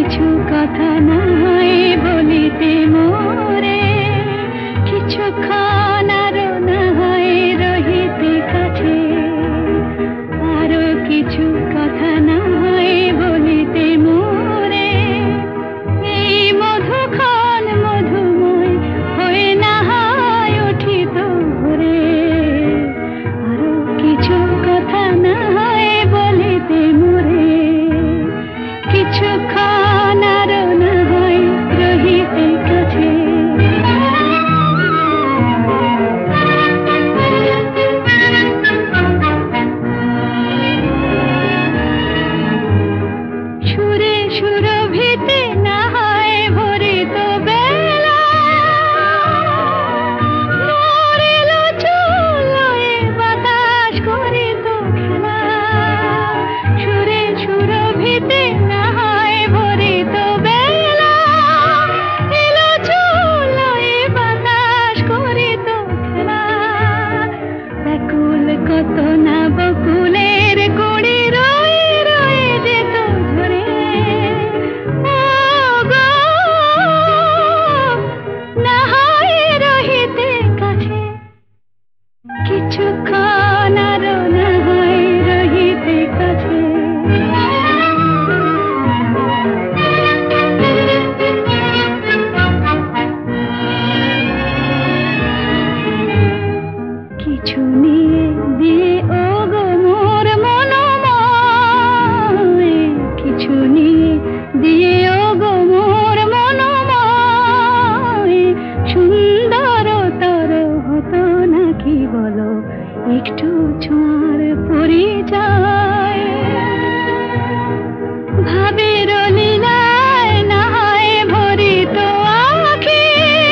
কিছু কথা না হয় বলিতে মোরে, কিছুক্ষণ আরো না হয় রহিতে কাছে, আরো কিছু কথা না হয় বলিতে মোরে, এই মধুক্ষণ মধুময় হয়ে না হয় উঠিত ভোরে, আরো কিছু কথা না হয় বলিতে মোরে, কিছুক্ষণ আরো না হয় রহিতে কাছে। সুরে সুরভিতে না হয় ভরিত বেলা, মরিল চুলোয় বাতাস করিত খেলা, সুরে সুরভিতে না হয় ভরিত বেলা, এলো চুলোয় বাতাস করিত খেলা, ব্যাকুল কত না বকুলের কুড়ি রয়ে রয়ে যেত ঝরে, ও গো না হয় রহিতে কাছে, কিছুক্ষণ আরো না হয় রহিতে কাছে। কিছু নিয়ে দিয়ে ও গো মোর মনোময়, কিছু নিয়ে দিয়ে ও গো মোর মনোময়, সুন্দরতর হতো নাকি বলো একটু ছোঁয়ার পরিচয়, ভাবের লীলায় না হয় ভরিত আঁখি,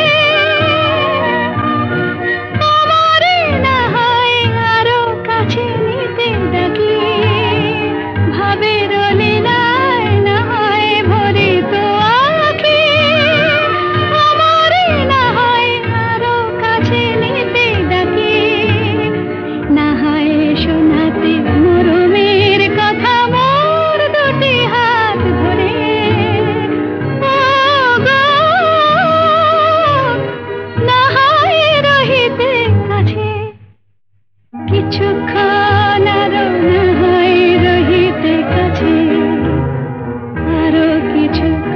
আমারে না হয় আরো কাছে নিতে ডাকি, ভাবের লীলায় না হয় ভরিত আঁখি, আমারে না হয় আরো কাছে নিতে ডাকি, না হয় শোনাতে মরমের কথা মোর দুটি হাত ধরে, ও গো না হয় রহিতে কাছে, কিছুক্ষণ আরো না হয় রহিতে কাছে, আরো কিছু